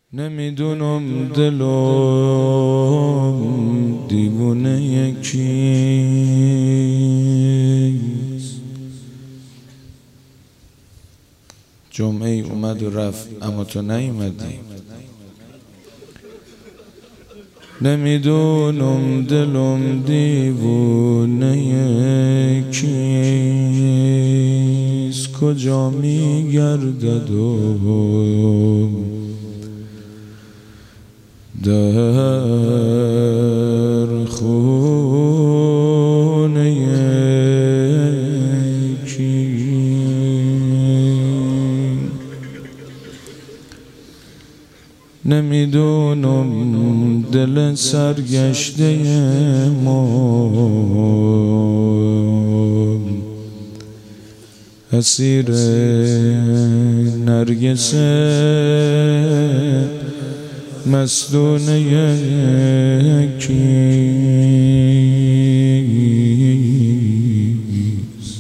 نمیدونم دلم دیوونه یکیست. جمعه ای اومد و رفت اما تو نیومدی. نمیدونم دلم دیوونه یکیست. کجا میگردد و در خونه یکی. نمیدونم دل سرگشته ما اسیر نرگس مستون یکیست.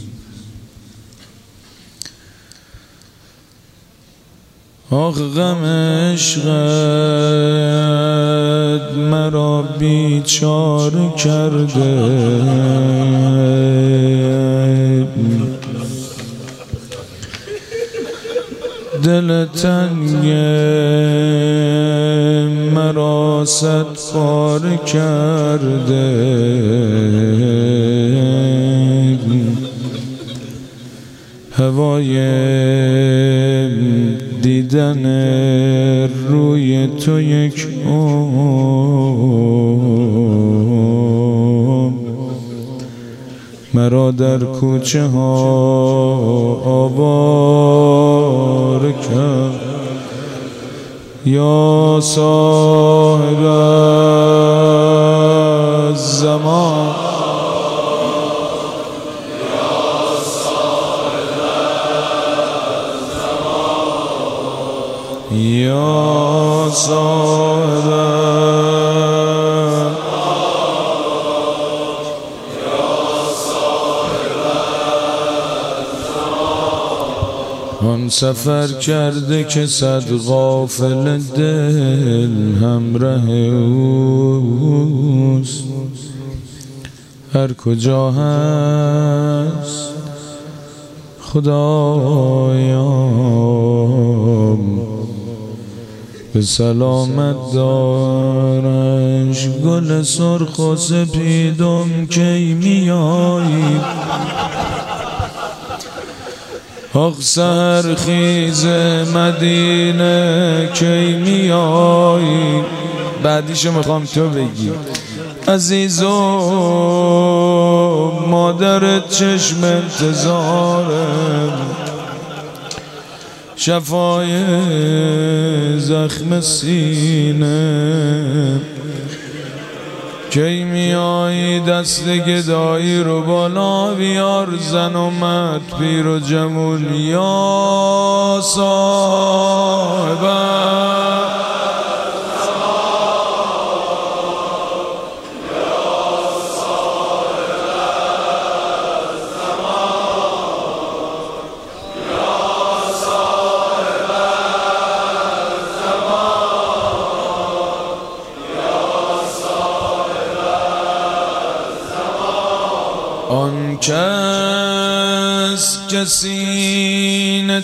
آخ غم عشقت مرا بیچاره کرده. دل تنگ مرا صد پاره کرده. هوای دیدن روی تو یک مرا در کوچه ها آواره کرد. یا صاحب الزمان یا صاحب آن سفر کرده که صد غافل دل همراه اوست. هر کجا هست خدایا به سلامت دارش. گل سرخ و سپیدم کی میایی. آخ سحرخیز مدینه کی میایی. بعدیشو میخوام تو بگی. عزیزم مادرت چشم انتظارم. شفای زخم سینه کی میایی. دست گدایی رو بالا بیار. زن و مرد پیر و جوون یا صاحب آن کس که سینه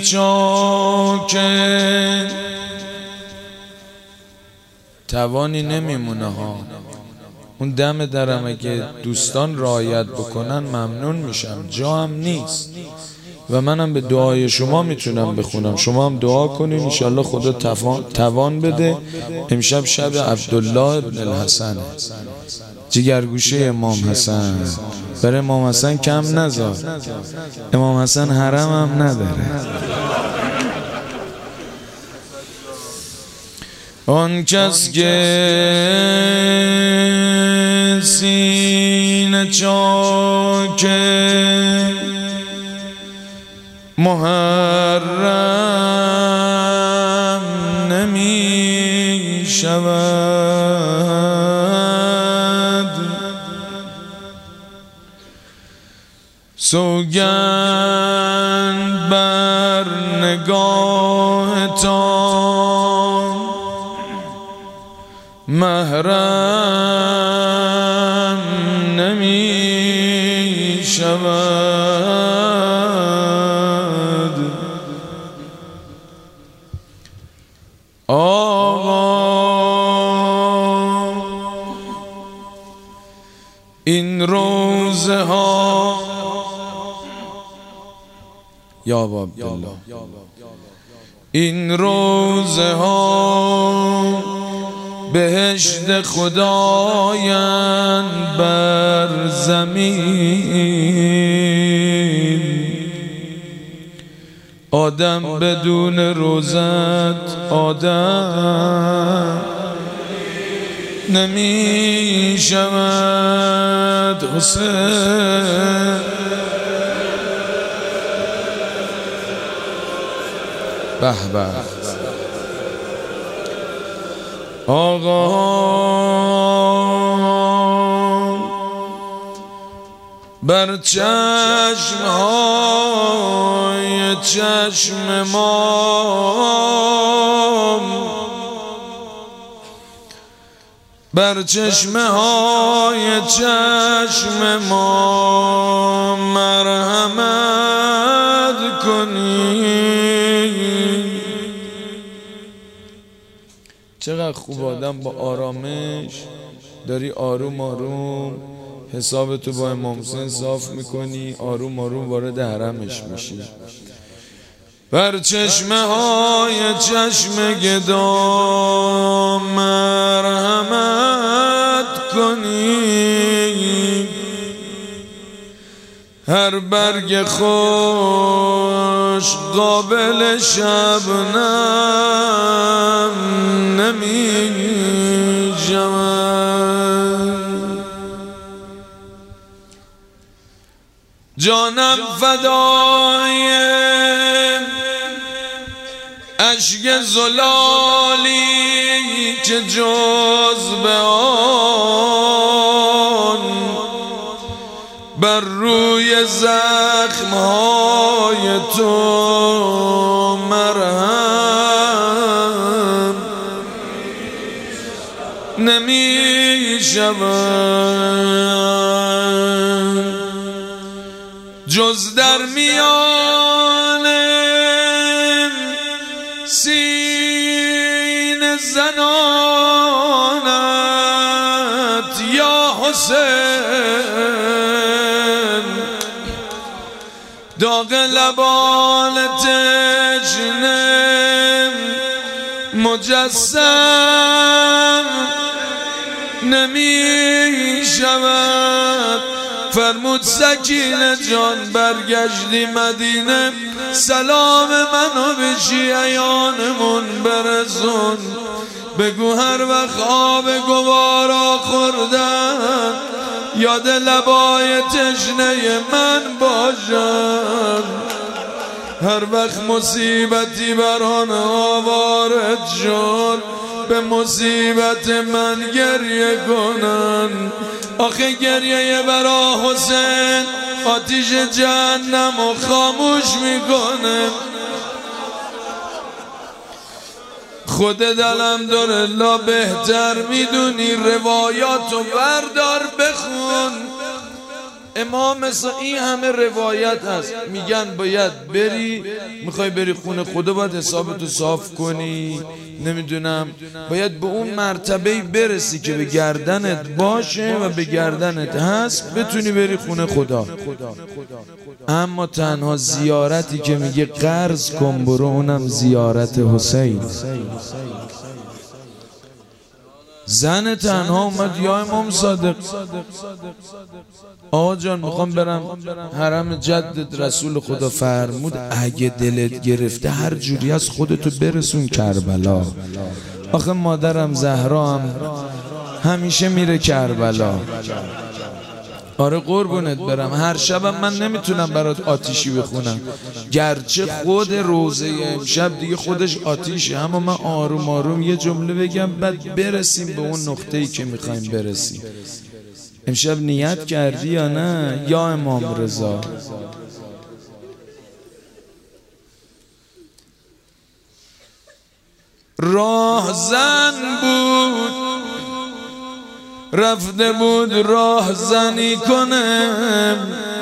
چاکه توانی نمیمونه ها. اون دم درم اگه دوستان رعایت بکنن ممنون میشم. جا هم نیست و منم به دعای شما میتونم بخونم. شما هم دعا کنین انشالله خدا توان بده. امشب شب عبدالله بن الحسن جگرگوشه امام حسن. برای امام حسن کم نذار. امام حسن حرم هم نداره. آن کس که سینه چاکه محرم نمی شود. سوگند بر نگاه تا محرم نمی شود. آقا این روزه ها یا عبدالله این روزه ها بهشت خدایند بر زمین. آدم بدون روزت آدم نمی شود. حسین به به. آقا بر چشم‌های چشم ما، بر چشم‌های چشم ما مرحمت کنی. چقدر خوب آدم با آرامش داری آروم آروم حسابتو با امام حسین صاف میکنی، آروم آروم وارد حرمش میشی. بر چشمه های چشم گدا مرحمت کنی. هر برگ خوش قابل شبنم نمی شود. جانم فدای اشک زلالی که جز به آن بر روی زخمهای تو مرهم نمی شود. جز در میان سین زنانت یا حسین، داغ لبان تشنه مجسم نمی شود. فرمود سکینه جان برگشتی مدینه، سلام منو به شیعیانمون برسون. بگو هر وقت آب گوارا خوردن یاد لبای تشنه من باشن. هر وقت مصیبتی بر آنها وارد شد به مصیبت من گریه کنن. آخه گریه برا حسین آتیش جهنم و خاموش میکنه. خودت الحمدلله بهتر میدونی، روایاتو بردار بخون. امام این همه روایت هست میگن باید بری، میخوای بری خونه خدا باید حسابتو صاف کنی، نمیدونم باید به اون مرتبه برسی که به گردنت باشه و به گردنت هست بتونی بری خونه خدا. اما تنها زیارتی که میگه قرض کن برو، اونم زیارت حسین. زن تنها اومد یا امام صادق آقا جان میخوام برم حرم جدت، رسول خدا فرمود اگه دلت گرفته هر جوری از خودتو برسون کربلا. آخه مادرم زهرا هم همیشه میره کربلا. آره قربونت برم، هر شبم من نمیتونم برات آتیشی بخونم، گرچه خود روزه امشب دیگه خودش آتیشه، اما من آروم آروم یه جمله بگم بعد برسیم به اون نقطه‌ای که میخوایم برسیم. امشب نیت کردی یا نه یا امام رضا؟ راهزن بود رفته بود راه زنی کنه،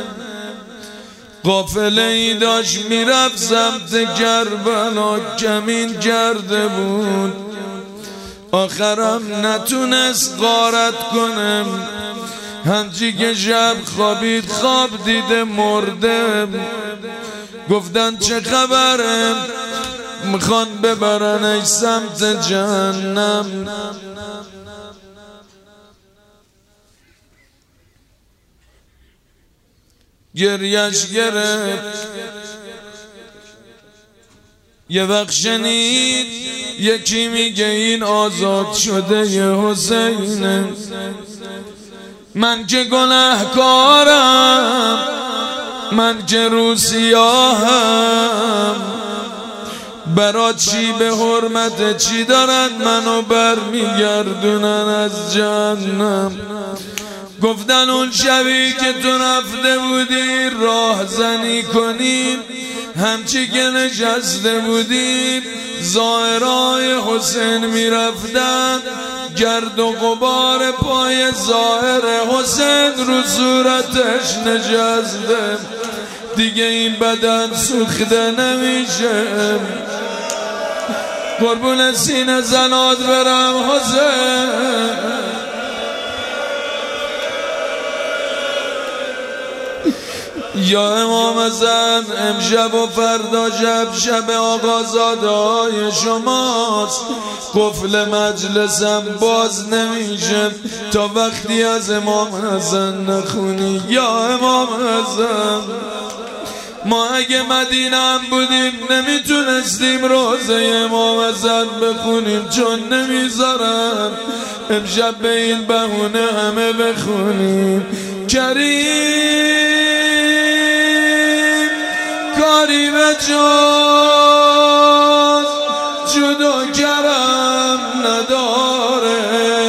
قافله ای داشت میرفت سمت کربلا، کمین کرده بود آخرم نتونست غارت کنه. همچی که شب خوابید خواب دیده مرده. گفتن چه خبره؟ میخوان ببرنش سمت جهنم. گریش گرفت. یه وقت شنید یکی میگه این آزاد شده ی حسینه. من که گناهکارم، من که رو سیاهم، برا چی به حرمت چی دارن منو برمیگردونن از جهنم. گفتن اون شبی که تو رفته بودی راه زنی کنیم، همچی که نشسته بودیم زائرای حسین میرفتن، گرد و غبار پای زائر حسین رو صورتش نشسته. دیگه این بدن سوخته نمیشه. قربون سینه زنات برم حسین. یا امام زن امشب و فردا شب آقازاده های شماست. قفل مجلسم باز نمیشه تا وقتی از امام حسن نخونی. یا امام حسن، ما اگه مدینه هم بودیم نمیتونستیم روزه امام حسن بخونیم، چون نمیذارم امشب به این بهونه همه بخونیم. کریم کاری به جز جود و کرم نداره.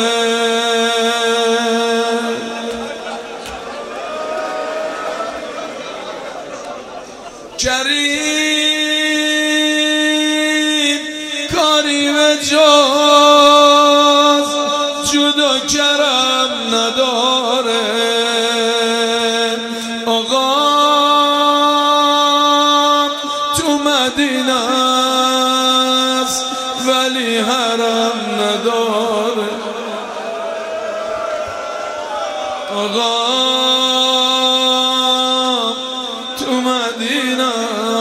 کریم کاری به جز جود و کرم نداره. آقا تو مدینه است ولی حرم نداره. آقا تو مدینه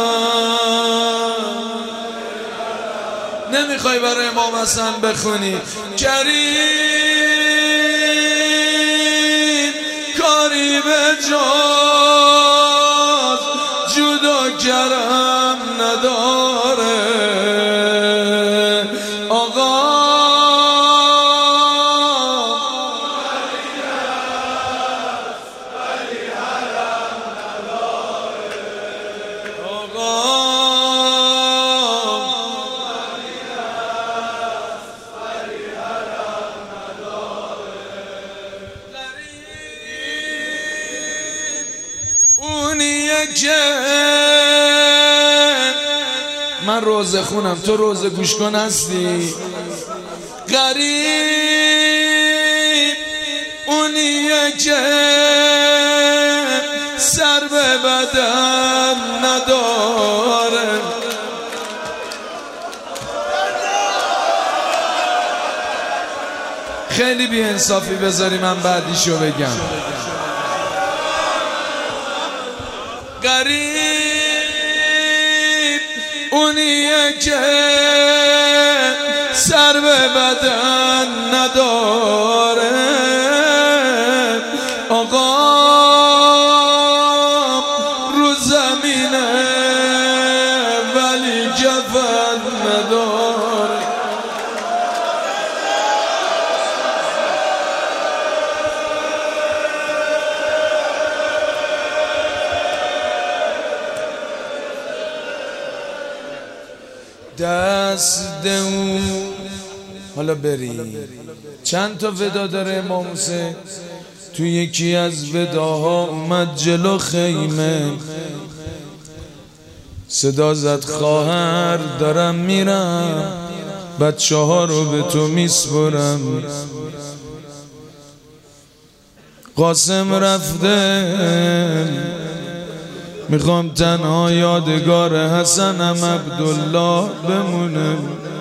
نمیخوای برای امام حسن بخونی؟ کریم کاری به جز جود و کرم نداره. آقا اونیه که من روزه خونم تو روزه گوش کن هستی. غریب اونیه که سر به بدن نداره. خیلی بی انصافی، بذاری من بعدیشو بگم. غریب اونیه که سر به بدن نداره. آقا رو زمینه ولی کفن نداره. دست اون حالا بری. چند تا ودا داره امام حسین. تو یکی از وداها اومد جلو خیمه، صدا زد خواهر دارم میرم، بچه ها رو به تو میسپرم. قاسم رفته، میخوام تنها یادگار حسنم عبدالله بمونه.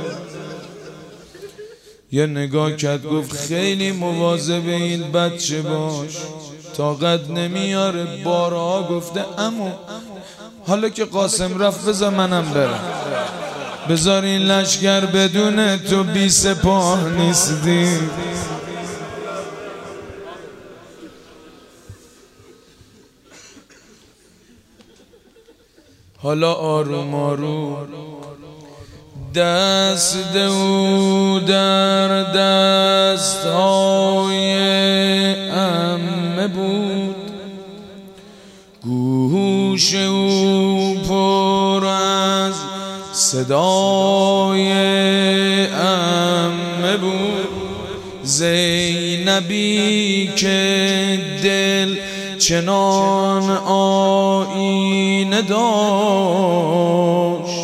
یه نگاه کرد گفت خیلی مواظب این بچه باش، طاقت نمیاره. بارها گفته عمو حالا که قاسم رفت بذار منم برم، بذار این لشکر بدون تو بی سپاه نیستی. حالا آروم آروم دست او در دستهای عمه بود، گوش او پر از صدای عمه بود. زینبی که دل چنان آیینه داشت،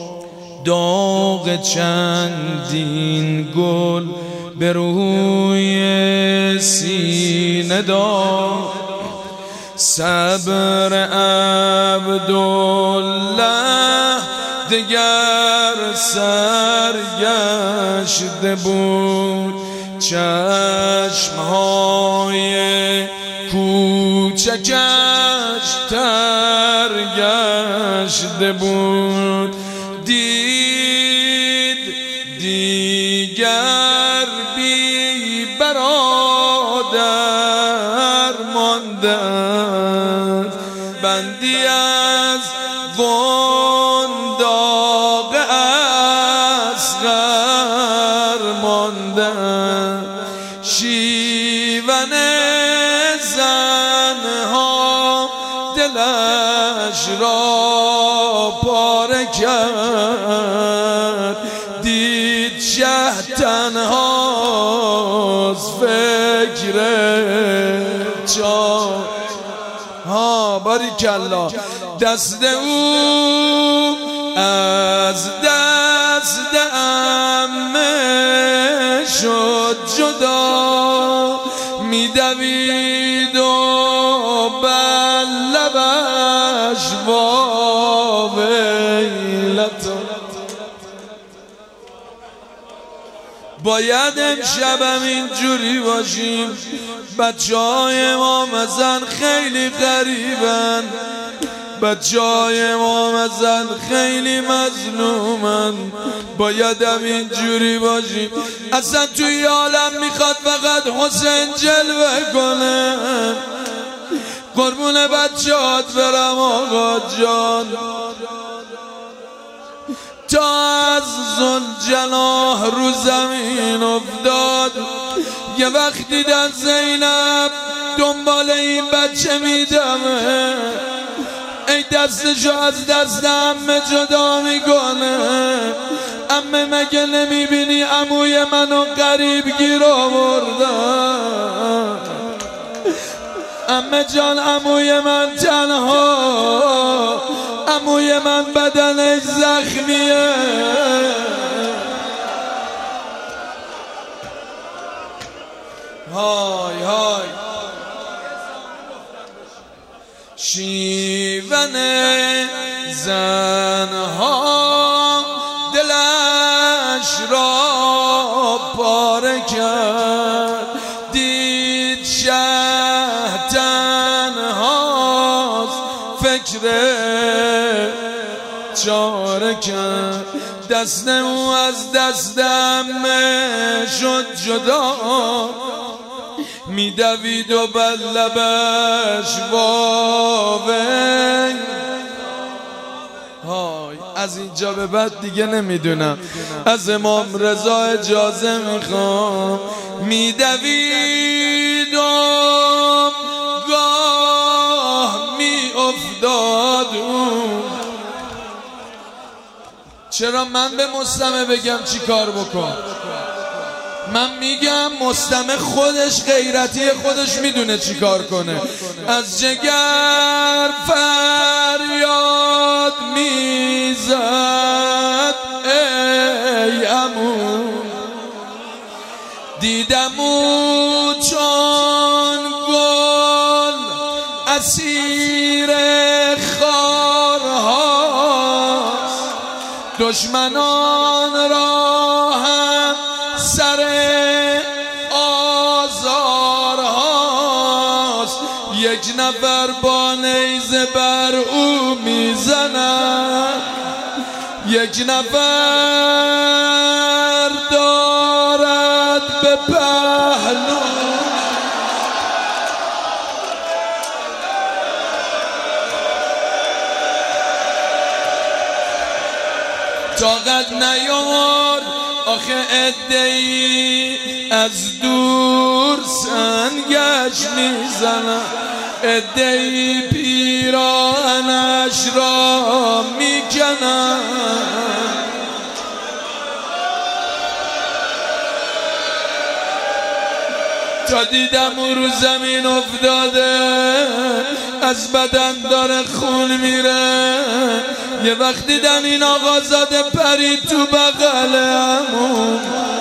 داغ چندین گل به روی سینه داشت. صبر عبدالله دگر سرگشته بود، چشمهای کوچکش ترگشته بود. دید دیگر بی برادر مانده، بندی از ونداق اصغر مانده. شیون زنها دلش را پاره کرد، دید شه تنهاست فکر چا. باریکالله. دست او از دست عمه شد جدا، میدوید و بر لبش واویلتو. باید امشبم اینجوری باشیم، بچه های ما مثلا خیلی غریبن، بچه های ما مثلا خیلی مظلومن. باید هم اینجوری باشیم. اصلا توی عالم میخواد فقط حسین جلوه کنه. قربون بچه هات برم آقا جان، تا از ذوالجلال رو زمین افتاد. یه وقت دیدن زینب دنبال این بچه میدمه، ای دستشو از دست عمه جدا میکنه. عمه مگه نمیبینی عموی منو غریب گیر آوردن؟ عمه جان عموی من تنها، عموی من بدنش زخمیه. های های. شیون زنها دلش را پاره کرد، دید شه تنهاست فکر چاره کرد. دست او از دست عمه شد جدا، میدوید و بر لبش واوی. های از اینجا به بعد دیگه نمیدونم، از امام رضا اجازه میخوام. میدوید و گاه میافتاد. چرا من به مستمع بگم چی کار بکن؟ من میگم مستمع خودش غیرتی خودش میدونه چی کار کنه. از جگر فریاد میزد ای عمو، دیدم او چون اسیر خارهاست، دشمنان را هم سر آزارهاست. یک نفر با نیزه بر او میزند، یک نفر دارد به پهلو. طاقت نیار آخه عده‌ای از دور سنگش میزنن، عده‌ای پیراهنش را میکنن. تا دیدم او رو زمین افتاده، از بدن داره خون میره. یه وقت دیدن این آقازاده پرید تو بغل عمو،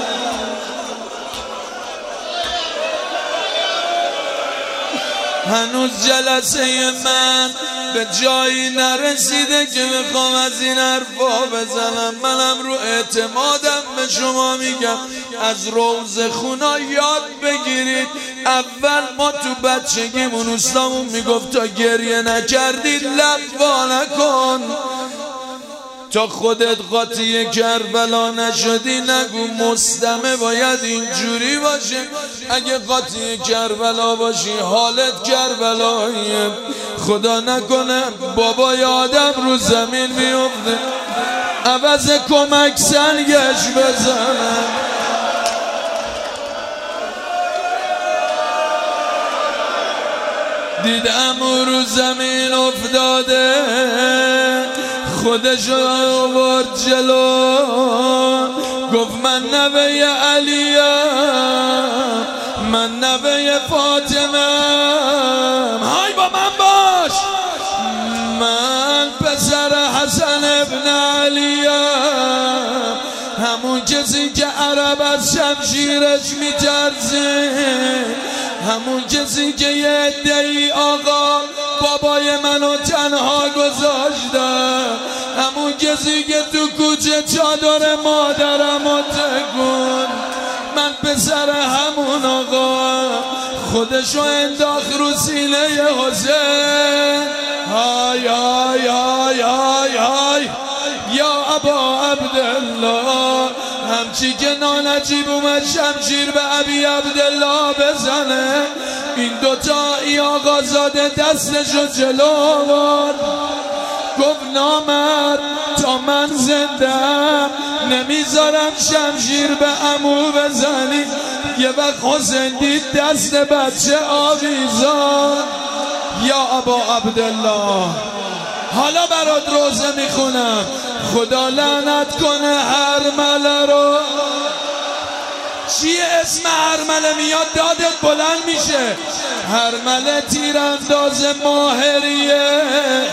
هنوز جلسه من به جایی نرسیده که میخوام از این حرفا بزنم. منم رو اعتمادم به شما میگم از روز خونا یاد بگیرید. اول ما تو بچگیمون استامون میگفت تا گریه نکردید لب وا نکن، تا خودت قاطی کربلا نشدی نگو مصدمه باید اینجوری باشه. اگه قاطی کربلا باشی حالت کربلاییه، خدا نکنه بابای آدم رو زمین میفته عوض کمک سنگش بزنه. دیدم او رو زمین افتاده، خودش آورد جلو، گفت من نوه علیم، من نوه فاطمه، های با من باش، من پسر حسن ابن علیم، همون کسی که عرب از شمشیرش میترسه، همون کسی که یه عده‌ای آقا بابای منو تنها گذاشته، همون کسی که تو کوچه چادر مادرمو تکون. من پسر همون آقا، خودشو انداخت رو سینه حسین. های های های های های یا ابا عبدالله، همچی که نانجیب اومد شمشیر به ابی عبدالله بزنه، این دوتا ای آقازاده دستشو جلو آورد، گفت نامرد تا من زندم نمیذارم شمشیر به عمو بزنی. یه وقت حسین دید دست بچه آویزان. یا ابا عبدالله حالا برات روزه میخونم، خدا لعنت کنه هرمله رو. چیه اسم هرمله میاد دادت بلند میشه. هرمله تیرانداز ماهریه،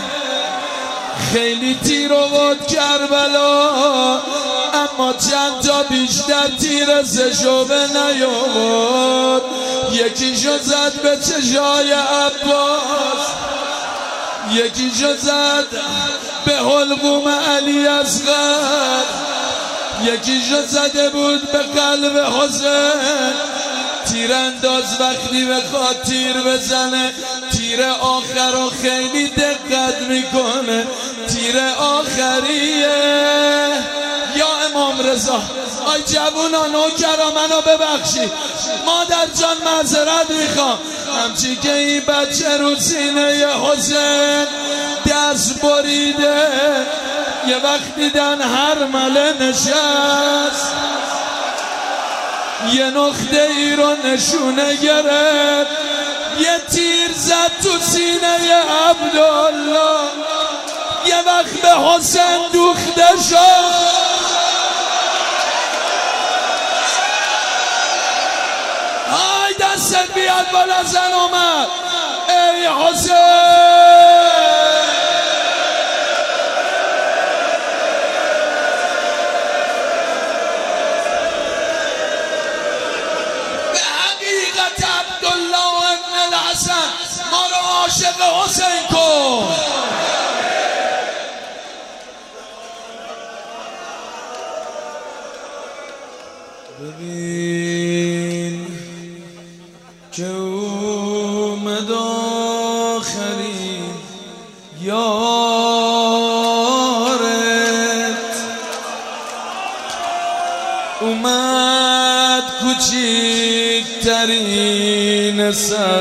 خیلی تیر آورد کربلا، اما چند تا بیشتر تیر سشوبه نیاورد. یکیشو زد به چشای عباس، یکیشو زد به حلقوم علی اصغر، یکیشو زده بود به قلب حسین. تیرانداز وقتی بخواد تیر بزنه، تیر آخر رو خیلی دقت میکنه، تیر آخریه. یا امام رضا، آی جوونا نوکرا منو ببخشید، مادر جان معذرت میخوام. همچی که این بچه رو سینه حسین دست بریده، یه وقت دیدن هرمله نشست، یه نقطه ای رو نشونه گرفت، یه تیر زد تو سینه عبدالله، یه وقت به حسین دوخته شد. آی دستت بیاد بالا زن اومد، ای حسین. به حقیقت عبدالله ابن الحسن ما رو عاشق حسین کن. ببین که اومد آخرین یارت، اومد کوچیکترین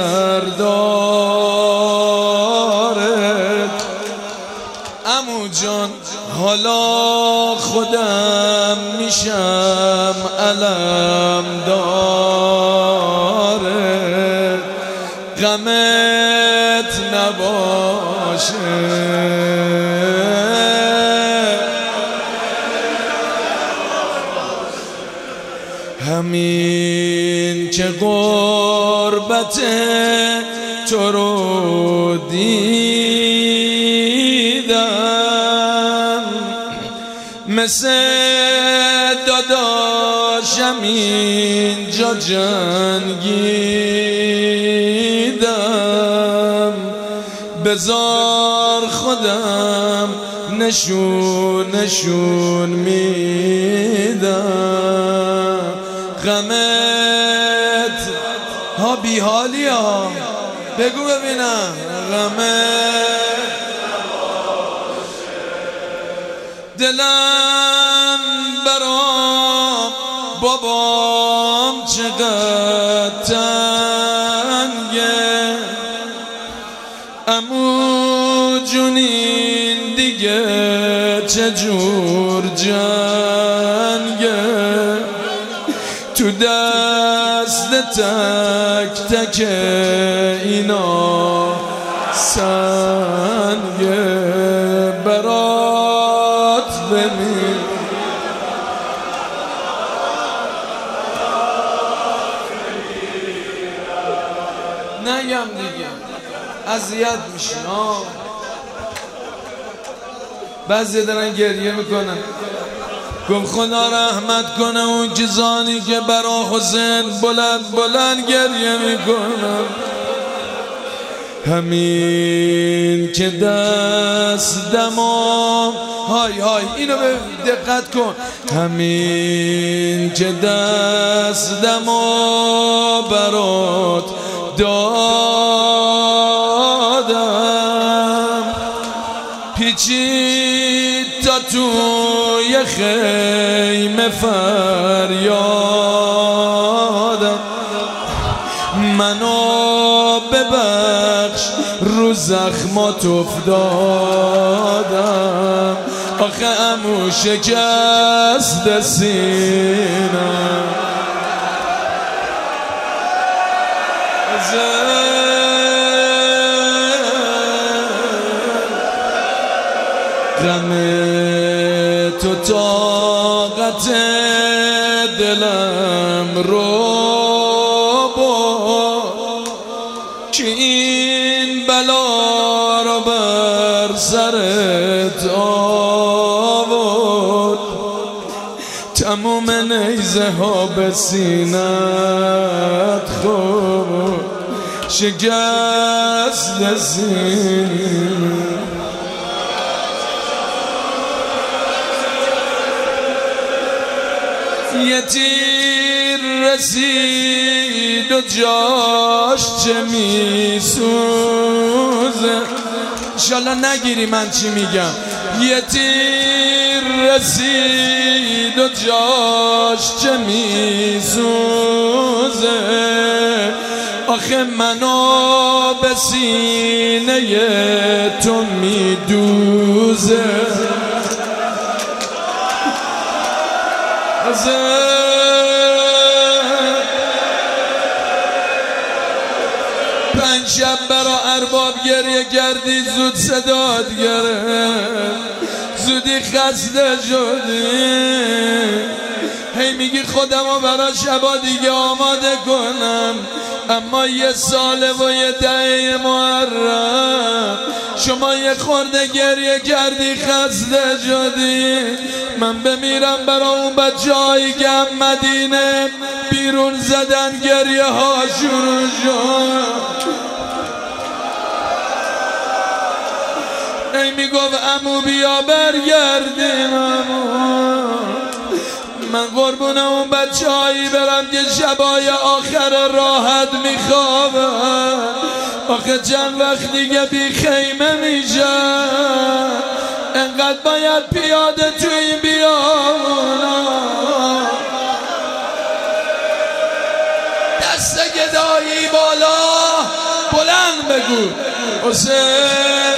سردارت. عمو جان حالا خودم میشم علم داره، غمت نباشه. همین که غربت تو رو دیدم، مثل داداشم اینجا جنگیدم. بذار خودم نشون میدم. غمت ها بیحالی ها، بگو ببینم. غمت دلم برام بابام چقدر تنگه، عمو جون این دیگه چجور جنگه، تو دست تک تک اینا سنگه. برات بمیر نگم دیگه، اذیت میشین ها. بعضی دارن گریه میکنن. گفت خدا رحمت کنه اون کسانی که برا حسین بلند گریه میکنن. همین که دست دما های اینو به دقت کن. همین که دست دما برات دادم، پیچید تا توی خیمه فریادم. منو ببخش رو زخمات افتادم، آخه عمو شکست سینم. غم تو طاقت دلم رو برد، که این بلا را بر سرت آورد. تموم نیزه ها به سینت خورد، شکست سینه. یه تیر رسید و جاش چه میسوزه، انشالله نگیری من چی میگم. یه تیر رسید و جاش چه میسوزه، آخه منو به سینه تو میدوزه. 5 شب برا ارباب گریه کردی، زود صدات گرفت، زودی خسته شدی. هی میگی خودمو برا شبا دیگه آماده کنم، اما یه ساله و یه دهه محرم شما یه خورده گریه کردی، خسته شدی. من بمیرم برا اون بچه‌هایی که مدینه بیرون زدن، گریه ها شروع شد. ای میگفت عمو بیا برگردیم عمو. من قربون اون بچه هایی برم که شبای آخر راحت میخوابن، آخه چند وقت دیگه بی خیمه میشن، انقدر باید پیاده تو این بیابونا. دست گدایی بالا بلند بگو حسین